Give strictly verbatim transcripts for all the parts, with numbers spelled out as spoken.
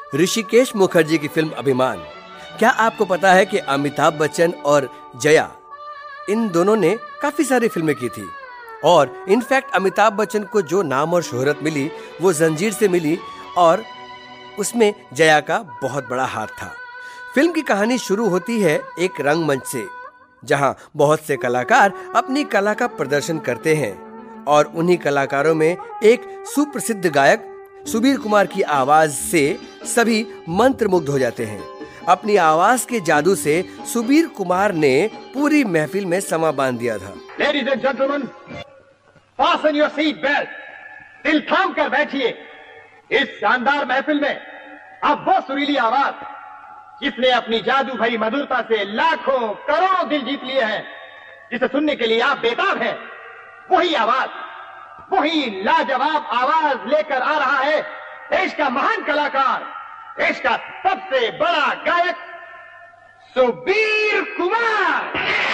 ऋषिकेश मुखर्जी की फिल्म अभिमान। क्या आपको पता है कि अमिताभ बच्चन और जया इन दोनों ने काफी सारी फिल्में की थी और इनफैक्ट अमिताभ बच्चन को जो नाम और शोहरत मिली वो जंजीर से मिली और उसमें जया का बहुत बड़ा हाथ था। फिल्म की कहानी शुरू होती है एक रंगमंच से, जहां बहुत से कलाकार अपनी कला का प्रदर्शन करते हैं और उन्हीं कलाकारों में एक सुप्रसिद्ध गायक सुबीर कुमार की आवाज से सभी मंत्रमुग्ध हो जाते हैं। अपनी आवाज के जादू से सुबीर कुमार ने पूरी महफिल में समा बांध दिया था। Ladies and gentleman, fasten your seat belt, दिल थाम कर बैठिए। इस शानदार महफिल में अब वो सुरीली आवाज जिसने अपनी जादू भरी मधुरता से लाखों करोड़ों दिल जीत लिए हैं, जिसे सुनने के लिए आप बेताब हैं, वही आवाज, वही लाजवाब आवाज लेकर आ रहा है देश का महान कलाकार, देश का सबसे बड़ा गायक Subir Kumar.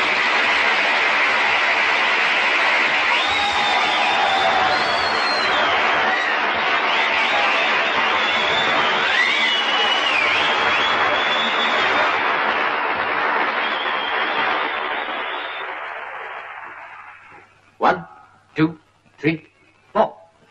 One, two, three, four.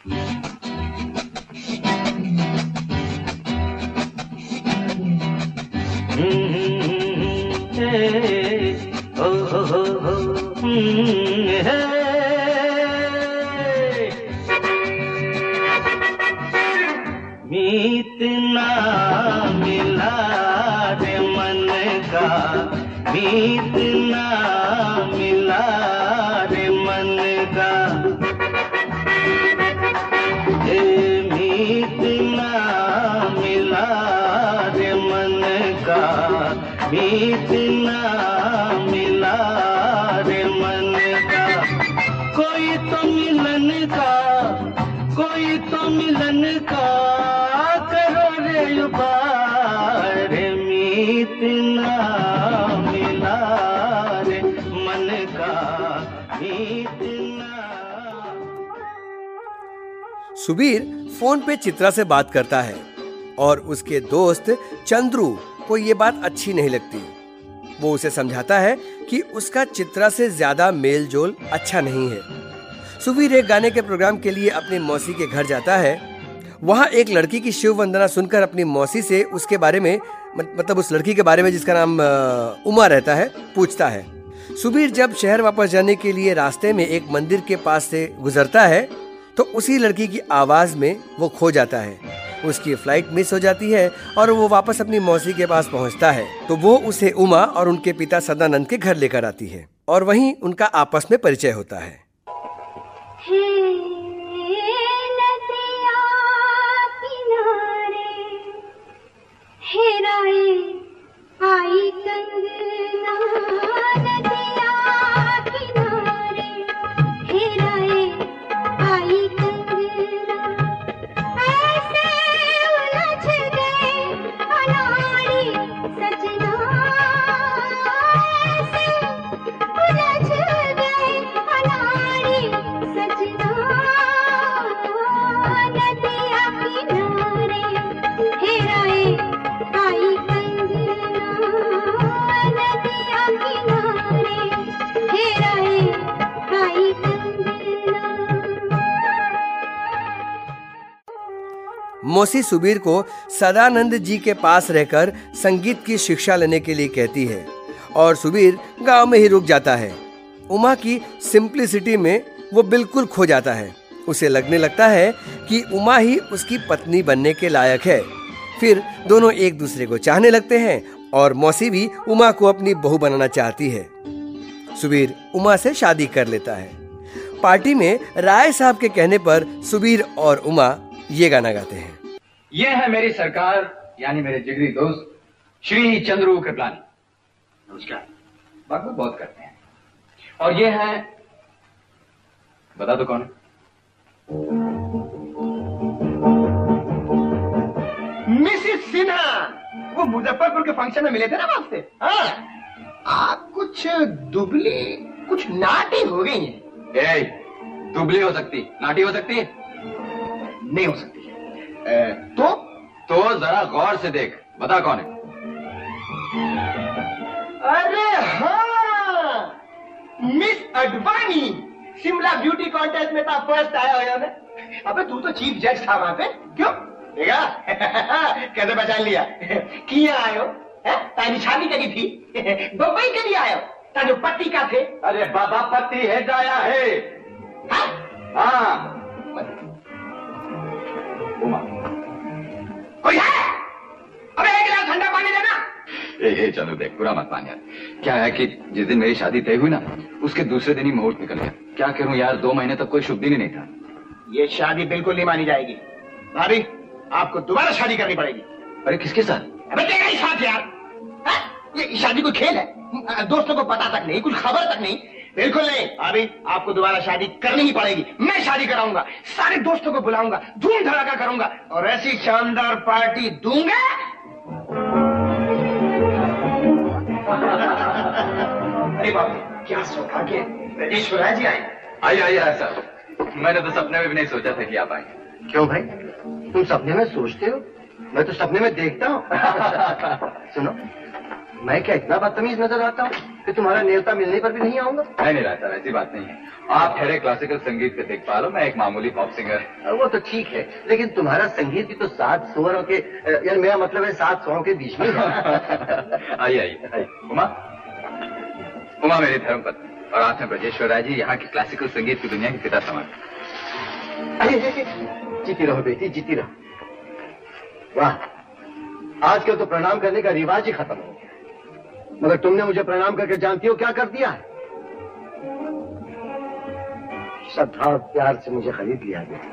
मीत ना मिला रे मन का, मीत ना मिला रे मन का, ए मीत ना मिला रे मन का, मीत ना मिला रे मन का। कोई तो मिलन का, कोई तो मिलन का करो रे युबार, मीत ना मिला रे मन का, मीत ना। सुबीर फोन पे चित्रा से बात करता है और उसके दोस्त चंद्रू को ये बात अच्छी नहीं लगती। वो उसे समझाता है कि उसका चित्रा से ज्यादा मेल जोल अच्छा नहीं है। सुबीर एक गाने के प्रोग्राम के लिए अपनी मौसी के घर जाता है। वहाँ एक लड़की की शिव वंदना सुनकर अपनी मौसी से उसके बारे में, मतलब उस लड़की के बारे में जिसका नाम उमा रहता है, पूछता है। सुबीर जब शहर वापस जाने के लिए रास्ते में एक मंदिर के पास से गुजरता है तो उसी लड़की की आवाज में वो खो जाता है। उसकी फ्लाइट मिस हो जाती है और वो वापस अपनी मौसी के पास पहुंचता है तो वो उसे उमा और उनके पिता सदानंद के घर लेकर आती है और वहीं उनका आपस में परिचय होता है। आई कंगना नदिया किनारे, हेराए आई कंगना, ऐसे उलझ गए अनाड़ी सजना, ऐसे उलझ गए अनाड़ी सजना, नदिया किनारे, हेराए आई मौसी सुबीर को सदानंद जी के पास रहकर संगीत की शिक्षा लेने के लिए कहती है और सुबीर गांव में ही रुक जाता है। उमा की सिंप्लिसिटी में वो बिल्कुल खो जाता है। उसे लगने लगता है कि उमा ही उसकी पत्नी बनने के लायक है। फिर दोनों एक दूसरे को चाहने लगते हैं और मौसी भी उमा को अपनी बहू बनाना चाहती है। सुबीर उमा से शादी कर लेता है। पार्टी में राय साहब के कहने पर सुबीर और उमा ये गाना गाते हैं। ये है मेरी सरकार, यानी मेरे जिगरी दोस्त श्री चंद्रू कृपलानी। नमस्कार। बात बहुत करते हैं। और ये है, बता दो कौन है? मिसिस सिन्हा, वो मुजफ्फरपुर के फंक्शन में मिले थे ना आपसे। हाँ, आप कुछ दुबली, कुछ नाटी हो गई हैं। ए, दुबली हो सकती, नाटी हो सकती है? नहीं हो सकती। ए, तो तो जरा गौर से देख, बता कौन है? अरे हाँ, miss Advani. Shimla beauty contest में था फर्स्ट आया हो ना। अबे तू तो चीफ जज था वहां पे, क्यों देखा? कैसे पहचान लिया? किया आयो है? तारी शादी करी थी दुबई के लिए आयो? ताजो पति का थे? अरे बाबा पति है जाया है। हाँ? हाँ उमा कोई है? अबे एक गिलास ठंडा पानी देना। ए, ए, चलो देख, बुरा मत मान यार। क्या है कि जिस दिन मेरी शादी तय हुई ना, उसके दूसरे दिन ही मुहूर्त निकल गया। क्या करूं यार, दो महीने तक कोई शुभ दिन ही नहीं था। ये शादी बिल्कुल नहीं मानी जाएगी भाभी, आपको दोबारा शादी करनी पड़ेगी। अरे किसके साथ? अबे तेरा ही साथ यार। हा? ये शादी कोई खेल है? दोस्तों को पता तक नहीं, कुछ खबर तक नहीं। बिल्कुल नहीं भाभी, आपको दोबारा शादी करनी ही पड़ेगी। मैं शादी कराऊंगा, सारे दोस्तों को बुलाऊंगा, धूम धड़ाका करूंगा और ऐसी शानदार पार्टी दूंगा। अरे बाबा, क्या सौभाग्य, ब्रजेश्वरा जी आए। आइए आइए ऐसा, मैंने तो सपने में भी नहीं सोचा था कि आप आएंगे। क्यों भाई, तुम सपने में सोचते हो? मैं तो सपने में देखता हूँ। सुनो, मैं क्या इतना बदतमीज नजर आता हूँ कि तुम्हारा नेवता मिलने पर भी नहीं आऊंगा? नहीं नहीं रहता, ऐसी बात नहीं है। आप ठहरे क्लासिकल संगीत पे देख पा लो, मैं एक मामूली पॉप सिंगर। वो तो ठीक है, लेकिन तुम्हारा संगीत भी तो सात स्वरों के, यार मेरा मतलब है सात स्वरों के बीच में है। आइए आइए आइए। उमा, उमा मेरी धर्मपत्नी और आप हैं ब्रजेश्वर राय जी, यहाँ की क्लासिकल संगीत की दुनिया के पिता समान। जीती रहो बेटी, जीती रहो। वाह, आजकल तो प्रणाम करने का रिवाज ही खत्म हो गया, मगर तुमने मुझे प्रणाम करके जानती हो क्या कर दिया है? श्रद्धा और प्यार से मुझे खरीद लिया गया।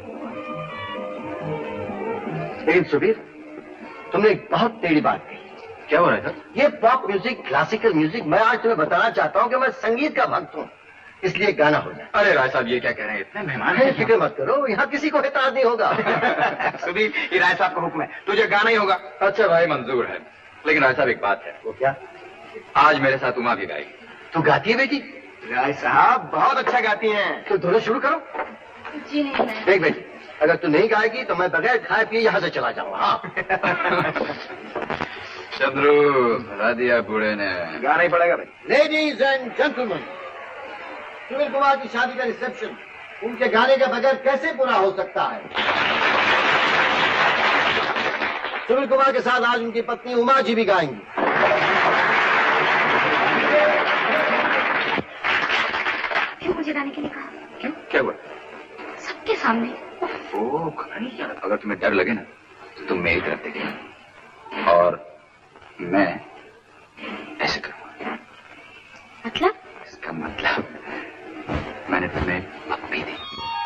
लेकिन सुबीर, तुमने एक बहुत टेढ़ी बात कही। क्या हो रहा है? ये पॉप म्यूजिक, क्लासिकल म्यूजिक, मैं आज तुम्हें बताना चाहता हूं कि मैं संगीत का भक्त हूं, इसलिए गाना हो जाए। अरे राय साहब, ये क्या कह रहे हैं, इतने मेहमान है, हैं। फिक्र मत करो, यहाँ किसी को एतराज नहीं होगा। सुबीर, ये राय साहब का हुक्म है, तुझे गाना ही होगा। अच्छा भाई, मंजूर है, लेकिन राय साहब एक बात है। वो क्या? आज मेरे साथ उमा भी गाएगी। तू गाती है बेटी? राय साहब बहुत अच्छा गाती हैं। तो दोनों शुरू करो। जी नहीं मैं। देख बेटी, अगर तू नहीं गाएगी तो मैं बगैर खाए पिए यहाँ से चला जाऊंगा। हाँ। चंद्रू, भगा दिया बूढ़े ने। गाना ही पड़ेगा भाई। Ladies and gentleman, Sunil Kumar की शादी का रिसेप्शन उनके गाने के बगैर कैसे पूरा हो सकता है? सुनील कुमार के साथ आज उनकी पत्नी उमा जी भी गाएंगी। क्यों मुझे गाने के लिए कहा? क्यों, क्या हुआ? सबके सामने। ओ, अगर तुम्हें डर लगे ना तो तुम मेरी तरफ देखना और मैं ऐसे करूंगा। मतलब? इसका मतलब मैंने तुम्हें पप्पी दी।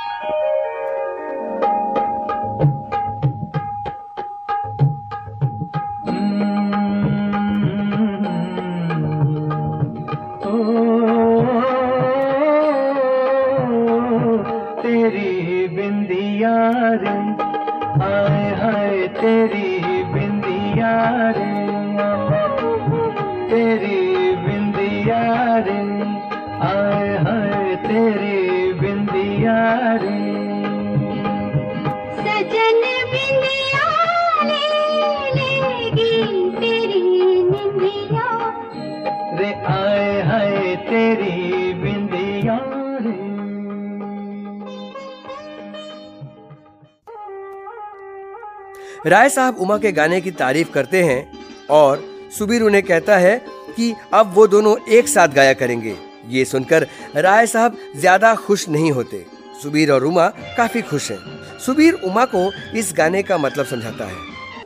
तेरी बिंदिया रे, आए हाय तेरी बिंदिया रे, तेरी बिंदिया रे, आए हाय तेरी बिंदिया रे। सजन बिंदिया ले लेगी तेरी निंदिया रे, आए हाय तेरी बिंदिया रे। राय साहब उमा के गाने की तारीफ करते हैं और सुबीर उन्हें कहता है कि अब वो दोनों एक साथ गाया करेंगे। ये सुनकर राय साहब ज्यादा खुश नहीं होते। सुबीर और उमा काफी खुश हैं। सुबीर उमा को इस गाने का मतलब समझाता है।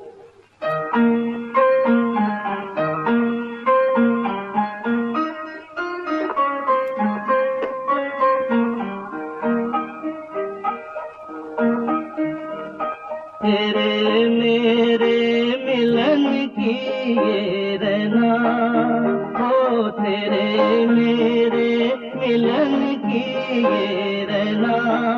तेरे मेरे मिलन की ये रहना, हो तेरे मेरे मिलन की ये रहना,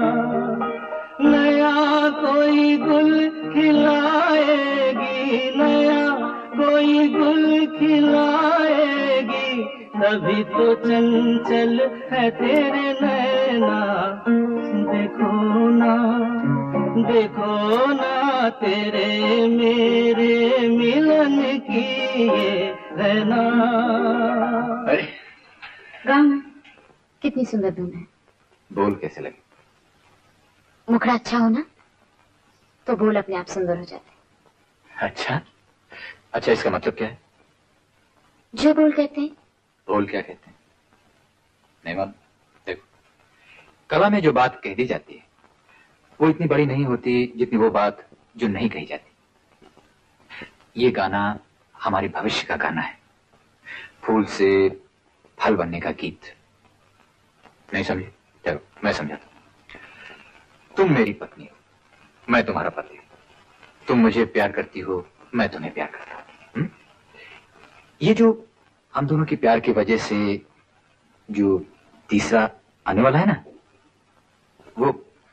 नया कोई गुल खिलाएगी, नया कोई गुल खिलाएगी, तभी तो चंचल है तेरे नैना। देखो ना, देखो ना तेरे मेरे मिलन की ये रहना। अरे गाओ ना, कितनी सुंदर धुन है। बोल कैसे लगे? मुखड़ा अच्छा हो ना तो बोल अपने आप सुंदर हो जाते। अच्छा अच्छा, इसका मतलब क्या है? जो बोल कहते हैं। बोल क्या कहते हैं? नहीं मालूम। देखो, कला में जो बात कह दी जाती है वो इतनी बड़ी नहीं होती जितनी वो बात जो नहीं कही जाती। ये गाना हमारे भविष्य का गाना है, फूल से फल बनने का गीत। नहीं समझे? चलो मैं समझाता हूं। तुम मेरी पत्नी हो, मैं तुम्हारा पति हूं। तुम मुझे प्यार करती हो, मैं तुम्हें प्यार करता हूं। ये जो हम दोनों के प्यार की वजह से जो तीसरा आने वाला है ना, वो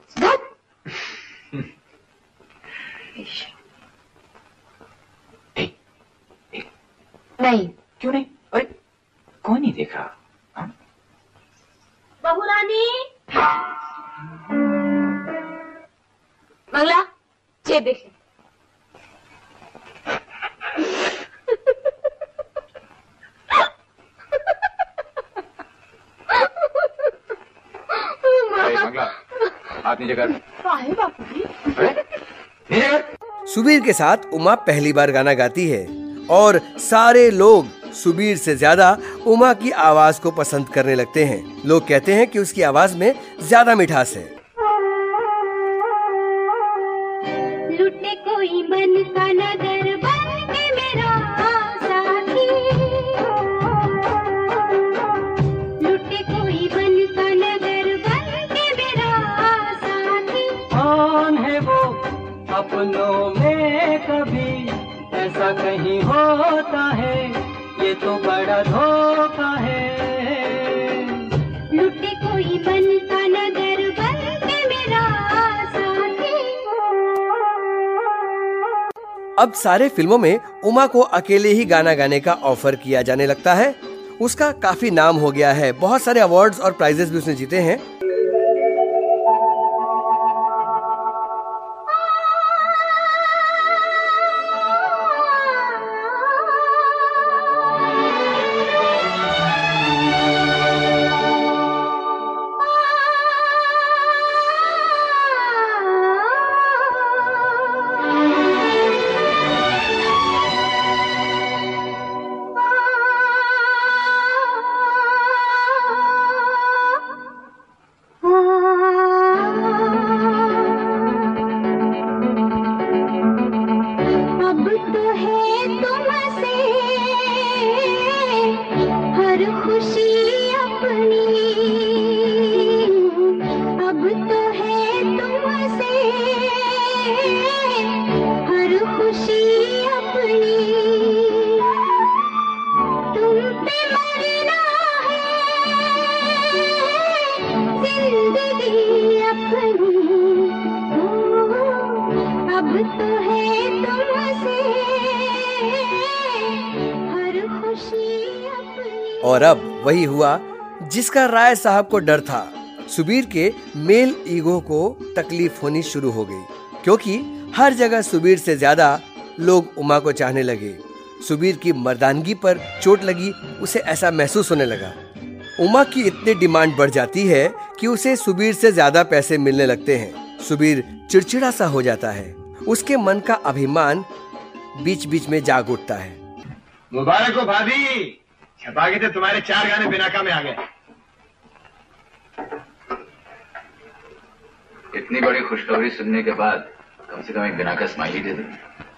ए, ए, नहीं। क्यों नहीं? अरे कौन नहीं देख रहा? बहू रानी, मंगला चेप देख ले। मंगला, हाथ नीचे कर। बापू जी। अरे नीचे कर। सुबीर के साथ उमा पहली बार गाना गाती है और सारे लोग सुबीर से ज्यादा उमा की आवाज को पसंद करने लगते हैं। लोग कहते हैं कि उसकी आवाज में ज्यादा मिठास है। लुटे कोई मन का नगर बन के मेरा साथी, लुटे कोई मन का नगर बन के मेरा साथी। कौन है वो अपनों में कभी ऐसा कहीं होता है, ये तो बड़ा धोखा है। लुटे कोई मन का नगर बन के मेरा साथी। अब सारे फिल्मों में उमा को अकेले ही गाना गाने का ऑफर किया जाने लगता है। उसका काफी नाम हो गया है, बहुत सारे अवार्ड्स और प्राइजेस भी उसने जीते हैं। और अब वही हुआ जिसका राय साहब को डर था। सुबीर के मेल ईगो को तकलीफ होनी शुरू हो गई, क्योंकि हर जगह सुबीर से ज्यादा लोग उमा को चाहने लगे। सुबीर की मर्दानगी पर चोट लगी, उसे ऐसा महसूस होने लगा। उमा की इतनी डिमांड बढ़ जाती है कि उसे सुबीर से ज्यादा पैसे मिलने लगते हैं। सुबीर चिड़चिड़ा सा हो जाता है, उसके मन का अभिमान बीच बीच में जाग उठता है। मुबारक हो भाभी, छपा के तो तुम्हारे चार गाने बिनाका में आ गए। इतनी बड़ी खुशखबरी सुनने के बाद कम से कम एक बिनाका स्माइली दे दो।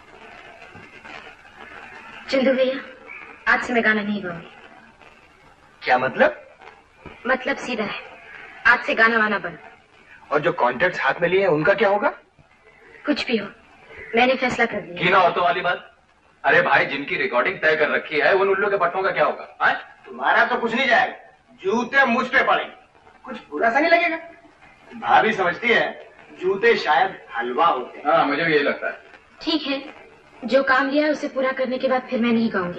चंदू भैया, आज से मैं गाना नहीं गाऊंगी। क्या मतलब? मतलब सीधा है, आज से गाना वाना बंद। और जो कॉन्ट्रैक्ट्स हाथ में लिए हैं उनका क्या होगा? कुछ भी हो, मैंने फैसला कर लिया। की ना औरतों वाली बात। अरे भाई, जिनकी रिकॉर्डिंग तय कर रखी है उन उल्लू के पट्टों का क्या होगा? आज तुम्हारा तो कुछ नहीं जाएगा, जूते मुझ पे पड़ेंगे। कुछ बुरा सा नहीं लगेगा? भाभी समझती है जूते शायद हलवा होते हैं। हाँ, मुझे भी यही लगता है। ठीक है, जो काम लिया है उसे पूरा करने के बाद फिर मैं नहीं गाऊंगी।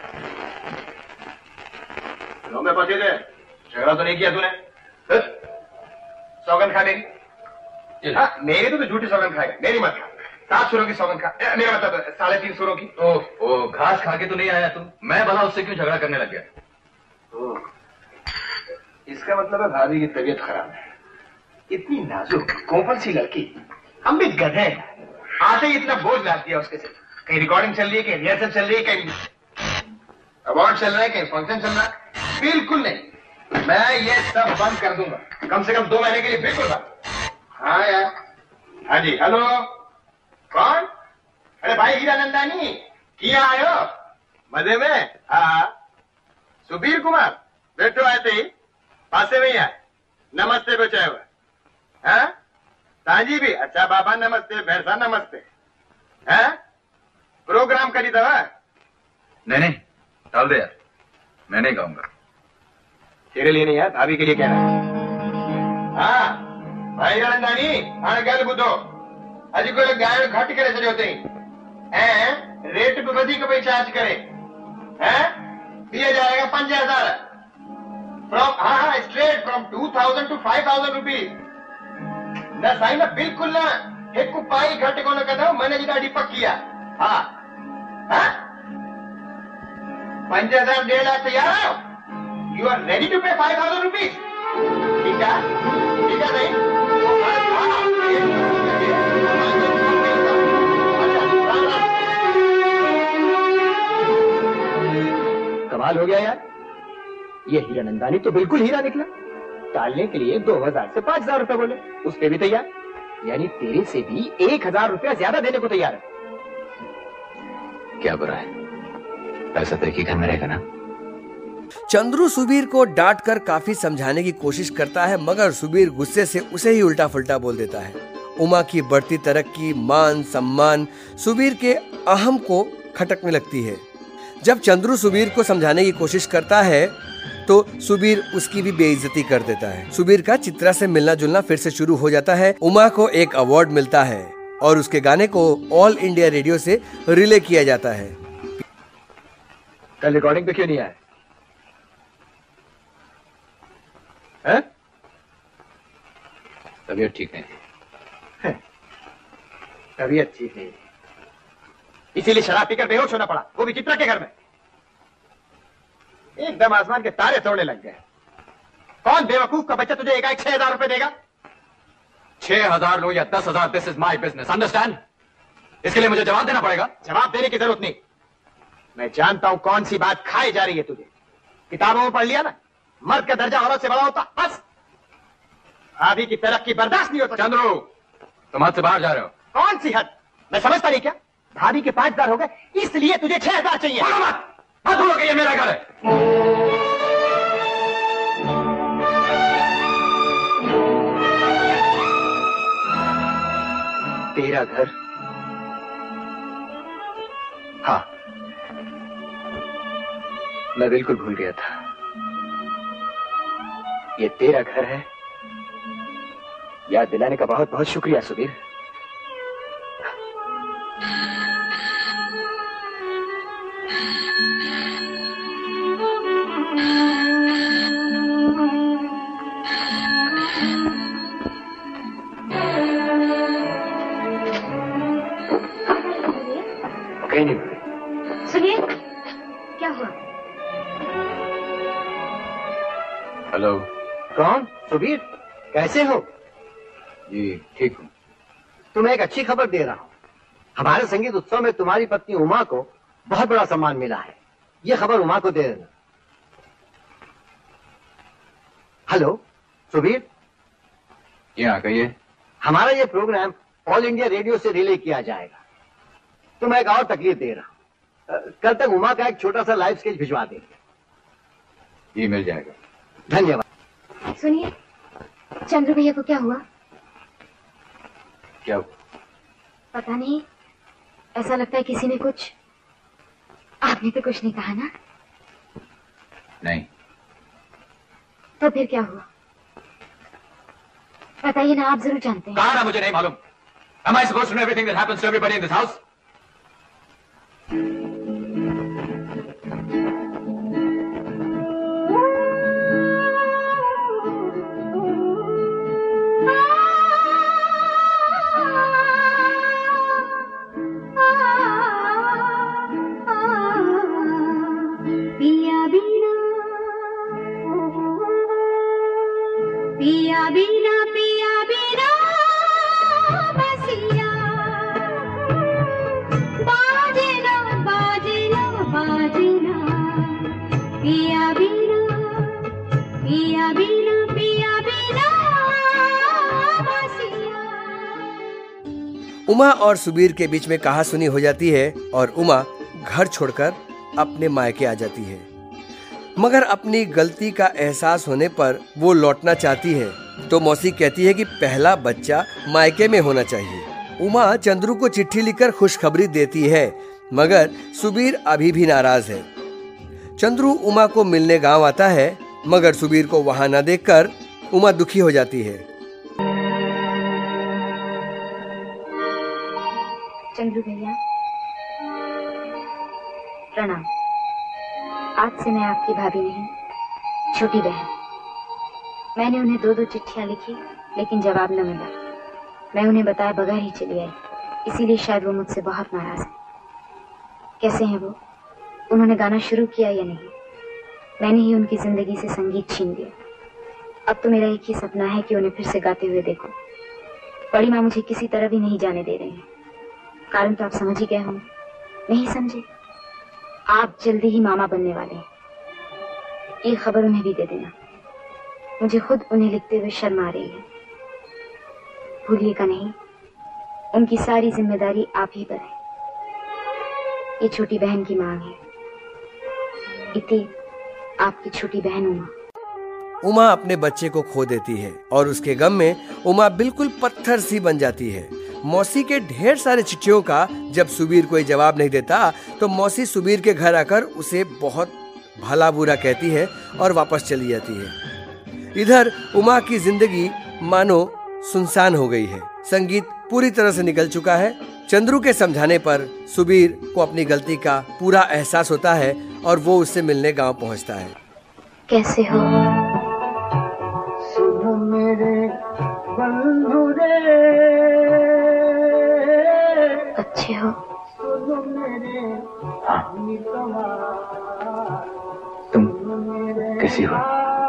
लो मैं पहुंचे थे, झगड़ा तो नहीं किया तूने? सौगंध खा मेरी। हाँ, मेरी तो, तो झूठी सौगंध खाएगा, मेरी मत खा। सात सुरों की सौगंध खा, मेरा मतलब साढ़े तीन सुरों की। ओ, ओ घास खा के तो नहीं आया तू? मैं भला उससे क्यों झगड़ा करने लग गया? ओ, इसका मतलब है भाभी की तबीयत खराब है। इतनी नाजुक कोमल सी लड़की, हम भी गधे हैं। आते ही इतना बोझ डाल दिया उसके सिर। कहीं रिकॉर्डिंग चल रही है, कहीं रिहर्सल चल रही है, कहीं अवार्ड चल रहा है, कहीं फंक्शन चल रहा है। बिल्कुल नहीं, मैं ये सब बंद कर दूंगा, कम से कम दो महीने के लिए बिल्कुल बंद। हाँ यार, हाँ जी, हेलो, कौन? अरे भाई हीरानंदानी, किया आयो मजे में? हाँ, सुबीर कुमार बैठो, आते ही पासे में ही आए। नमस्ते बचाए हुए। हाँ, ताजी भी? अच्छा बाबा नमस्ते, भैरसा नमस्ते। हैं? प्रोग्राम करी दवा? नहीं नहीं, डाल दे यार, मैं नहीं गाऊंगा। तेरे लिए नहीं यार, भाभी के लिए कह रहा है। हाँ भाई रंदानी, हाँ गल बुधो, अजी को गाय घट करे सजो तई हैं, रेट पे वधी को भाई चार्ज करे हैं, दिया जाएगा पंज हजार फ्रॉम, हाँ हाँ straight from two thousand to five thousand rupees न साई ना, बिल्कुल ना एक पाई घट को न कदो, मैंने जी ॾाढी पक्की है। हाँ हाँ, पंज हजार डेढ़ लाख तैयार हो? You are ready to pay five thousand rupees? ठीक है, ठीक है नहीं कमाल हो गया यार, ये हीरानंदानी तो बिल्कुल हीरा निकला। टालने के लिए दो हजार से पांच हजार रुपए बोले, उस पे भी तैयार, यानी तेरे से भी एक हजार रुपया ज्यादा देने को तैयार है। क्या बुरा है, पैसा तो एक ही घर में रहेगा ना। चंद्रू सुबीर को डांट कर काफी समझाने की कोशिश करता है, मगर सुबीर गुस्से से उसे ही उल्टा फुल्टा बोल देता है। उमा की बढ़ती तरक्की, मान सम्मान सुबीर के अहम को खटकने लगती है। जब चंद्रू सुबीर को समझाने की कोशिश करता है तो सुबीर उसकी भी बेइज्जती कर देता है। सुबीर का चित्रा से मिलना जुलना फिर से शुरू हो जाता है। उमा को एक अवार्ड मिलता है और उसके गाने को ऑल इंडिया रेडियो से रिले किया जाता है। कल रिकॉर्डिंग पे क्यों नहीं आया? हैं? तबीयत ठीक नहीं। तबीयत ठीक नहीं, इसीलिए शराब पीकर बेहोश होना पड़ा, वो भी चित्रा के घर में। एकदम आसमान के तारे तोड़ने लग गए। कौन बेवकूफ का बच्चा तुझे एकाएक छह हजार रुपए देगा? छह हजार लो या दस हजार, this is my business, understand? इसके लिए मुझे जवाब देना पड़ेगा। जवाब देने की जरूरत नहीं, मैं जानता हूं कौन सी बात खाई जा रही है तुझे। किताबों में पढ़ लिया ना, मर्द का दर्जा औरत से बड़ा होता, बस। भाभी की तरक्की बर्दाश्त नहीं होता। चंद्रू, तुम हद से बाहर जा रहे हो। कौन सी हद? मैं समझता नहीं क्या? भाभी के पांच हजार हो गए, इसलिए तुझे छह हजार चाहिए। मत मत बोलो कि ये मेरा घर है। तेरा घर? हाँ, मैं बिल्कुल भूल गया था, ये तेरा घर है। याद दिलाने का बहुत बहुत शुक्रिया सुबीर। कहीं नहीं हुई। सुनिए, क्या हुआ? हेलो। कौन? सुबीर, कैसे हो? जी ठीक हूँ। तुम्हें एक अच्छी खबर दे रहा हूँ, हमारे संगीत उत्सव में तुम्हारी पत्नी उमा को बहुत बड़ा सम्मान मिला है। ये खबर उमा को दे देना। हेलो सुबीर, यहाँ कहिए। हमारा ये प्रोग्राम ऑल इंडिया रेडियो से रिले किया जाएगा। तुम्हें एक और तकलीफ दे रहा हूँ, कल तक उमा का एक छोटा सा लाइव स्केच भिजवा देंगे। ये मिल जाएगा। धन्यवाद। सुनिए, चंद्र भैया को क्या हुआ? क्या हुआ? पता नहीं, ऐसा लगता है किसी ने कुछ। आपने तो कुछ नहीं कहा ना? नहीं। तो फिर क्या हुआ? बताइए ना, आप जरूर जानते हैं। कहा ना मुझे नहीं मालूम। Am I supposed to know everything that happens to everybody in this house? पिया बिना पिया बिना बसिया बाजना बाजना बाजना पिया बिना पिया बिना पिया बिना बसिया। उमा और सुबीर के बीच में कहासुनी हो जाती है और उमा घर छोड़कर अपने मायके आ जाती है, मगर अपनी गलती का एहसास होने पर वो लौटना चाहती है तो मौसी कहती है कि पहला बच्चा मायके में होना चाहिए। उमा चंद्रू को चिट्ठी लिखकर खुशखबरी देती है, मगर सुबीर अभी भी नाराज है। चंद्रू उमा को मिलने गांव आता है, मगर सुबीर को वहां न देखकर उमा दुखी हो जाती है। चंद्रू भैया प्रणाम। आज से मैं आपकी भाभी नहीं, छोटी बहन। मैंने उन्हें दो दो चिट्ठियां लिखी, लेकिन जवाब न मिला। मैं उन्हें बताए बगैर ही चली आई, इसीलिए शायद वो मुझसे बहुत नाराज है। कैसे हैं वो? उन्होंने गाना शुरू किया या नहीं? मैंने ही उनकी जिंदगी से संगीत छीन लिया। अब तो मेरा एक ही सपना है कि उन्हें फिर से गाते हुए देखो। बड़ी माँ मुझे किसी तरह भी नहीं जाने दे रही हैं। कारण तो आप समझ ही गए होंगे। नहीं समझे? आप जल्दी ही मामा बनने वाले हैं। ये खबर उन्हें भी दे देना। मुझे खुद उन्हें लिखते हुए शर्म आ रही है। भूलिएगा नहीं, उनकी सारी जिम्मेदारी आप ही पर है। ये छोटी बहन की मांग है। इति आपकी छोटी बहन उमा। उमा अपने बच्चे को खो देती है और उसके गम में उमा बिल्कुल पत्थर सी बन जाती है। मौसी के ढेर सारे चिट्ठियों का जब सुबीर कोई जवाब नहीं देता तो मौसी सुबीर के घर आकर उसे बहुत भला बुरा कहती है और वापस चली जाती है। इधर उमा की जिंदगी मानो सुनसान हो गई है। संगीत पूरी तरह से निकल चुका है। चंद्रू के समझाने पर सुबीर को अपनी गलती का पूरा एहसास होता है और वो उससे मिलने गांव पहुंचता है। कैसे हो? सुनो मेरे बंधु रे, अच्छे हो? सुनो मेरे मितवा, तुम कैसी हो?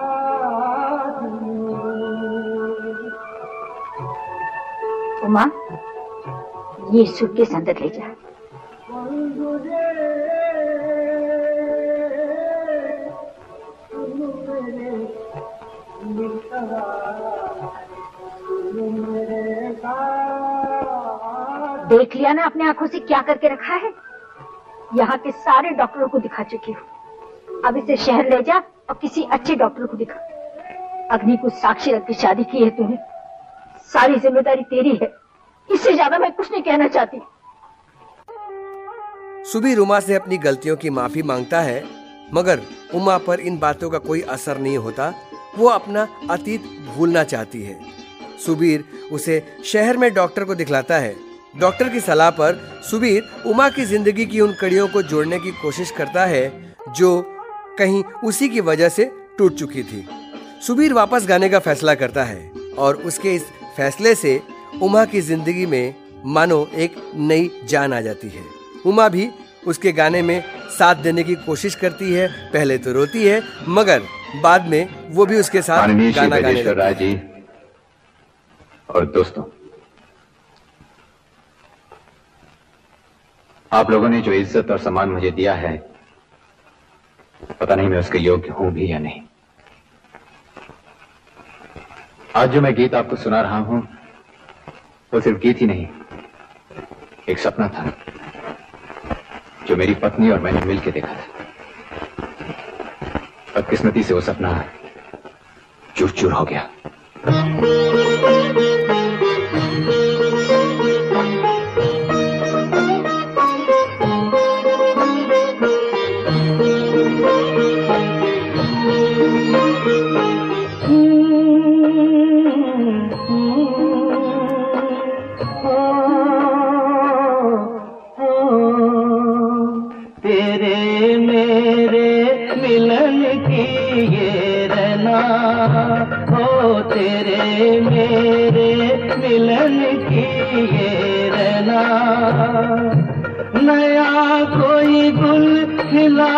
उमा, ये सूटकेस अंदर ले जा। देख लिया ना अपने आंखों से क्या करके रखा है। यहाँ के सारे डॉक्टरों को दिखा चुकी हूँ। अब इसे शहर ले जा और किसी अच्छे डॉक्टर को दिखा। अग्नि को साक्षी रख के शादी की है तूने। सारी जिम्मेदारी तेरी है। इससे ज्यादा मैं कुछ नहीं कहना चाहती। सुबीर उमा से अपनी गलतियों की माफी मांगता है, मगर उमा पर इन बातों का कोई असर नहीं होता। वो अपना अतीत भूलना चाहती है। सुबीर उसे शहर में डॉक्टर को दिखलाता है। डॉक्टर की सलाह पर सुबीर उमा की जिंदगी की उन कड़ियों को जोड़ने की कोशिश करता है जो कहीं उसी की वजह से टूट चुकी थी। सुबीर वापस गाने का फैसला करता है और उसके इस फैसले से उमा की जिंदगी में मानो एक नई जान आ जाती है। उमा भी उसके गाने में साथ देने की कोशिश करती है। पहले तो रोती है, मगर बाद में वो भी उसके साथ गाना गाने लगती है। और दोस्तों, आप लोगों ने जो इज्जत और सम्मान मुझे दिया है, पता नहीं मैं उसके योग्य हूं भी या नहीं। आज जो मैं गीत आपको सुना रहा हूं, वो सिर्फ गीत ही नहीं, एक सपना था जो मेरी पत्नी और मैंने मिलकर देखा था। बदकिस्मती से वो सपना चूर चूर हो गया। तेरे मेरे मिलन की ये रहना, हो तेरे मेरे मिलन की ये रहना। नया कोई गुल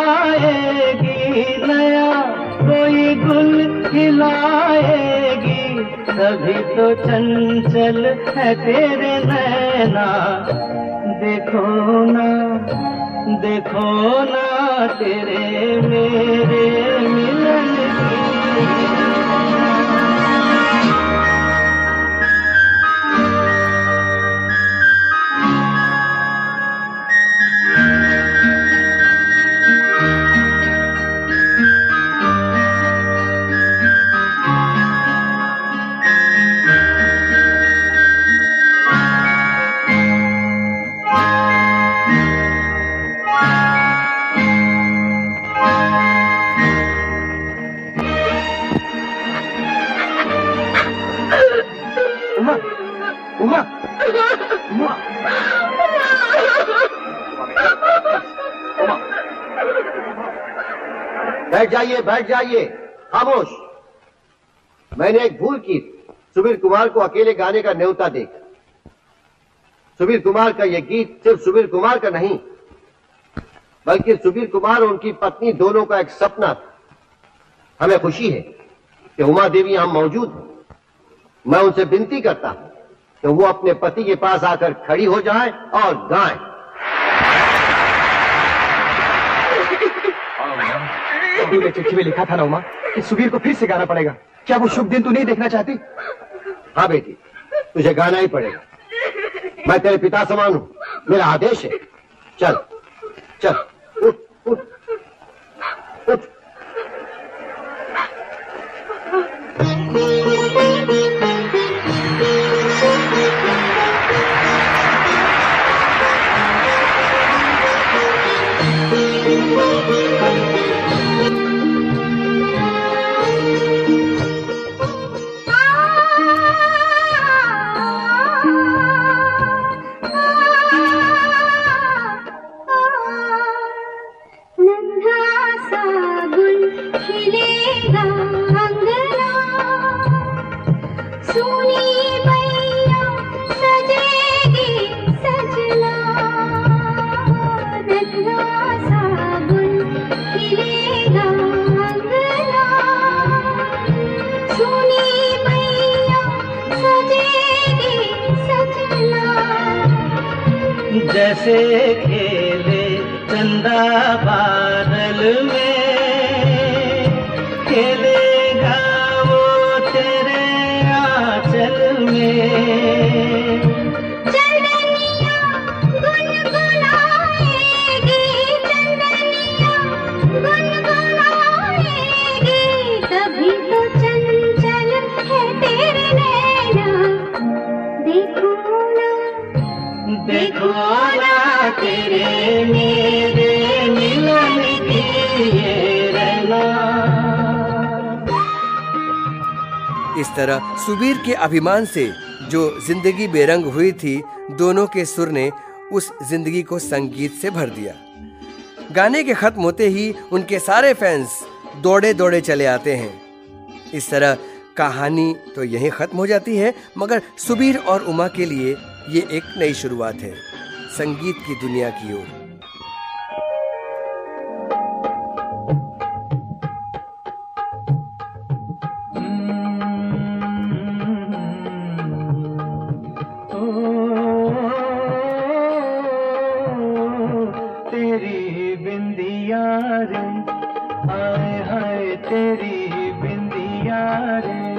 खिलाएगी, नया कोई गुल खिलाएगी, तभी तो चंचल है तेरे नैना। देखो ना देखो ना तेरे मेरे मिलन की। उमा, उमा, उमा, बैठ जाइए, बैठ जाइए, खामोश। मैंने एक भूल की, सुबीर कुमार को अकेले गाने का न्योता देकर। सुबीर कुमार का यह गीत सिर्फ सुबीर कुमार का नहीं, बल्कि सुबीर कुमार और उनकी पत्नी दोनों का एक सपना था। हमें खुशी है कि उमा देवी यहां मौजूद है। मैं उनसे विनती करता हूं कि वो अपने पति के पास आकर खड़ी हो जाए और गाएं। तूने चिट्ठी में लिखा था ना उमा कि सुबीर को फिर से गाना पड़ेगा। क्या वो शुभ दिन तू नहीं देखना चाहती? हाँ बेटी, तुझे गाना ही पड़ेगा। मैं तेरे पिता समान हूं, मेरा आदेश है। चल चल, उठ उठ उठ। जैसे खेले चंदा बादल में, खेलेगा वो तेरे आंचल में। चंदनिया गुनगुनाएगी, चंदनिया गुनगुनाएगी, तभी तो चंचल है तेरे नैना। देखो ना देखो ना तेरे मेरे मिलन की ये रहना। इस तरह सुबीर के अभिमान से जो जिंदगी बेरंग हुई थी, दोनों के सुर ने उस जिंदगी को संगीत से भर दिया। गाने के खत्म होते ही उनके सारे फैंस दौड़े दौड़े चले आते हैं। इस तरह कहानी तो यहीं खत्म हो जाती है, मगर सुबीर और उमा के लिए ये एक नई शुरुआत है संगीत की दुनिया की ओर। तेरी बिंदिया रे, हाय हाय तेरी बिंदिया रे,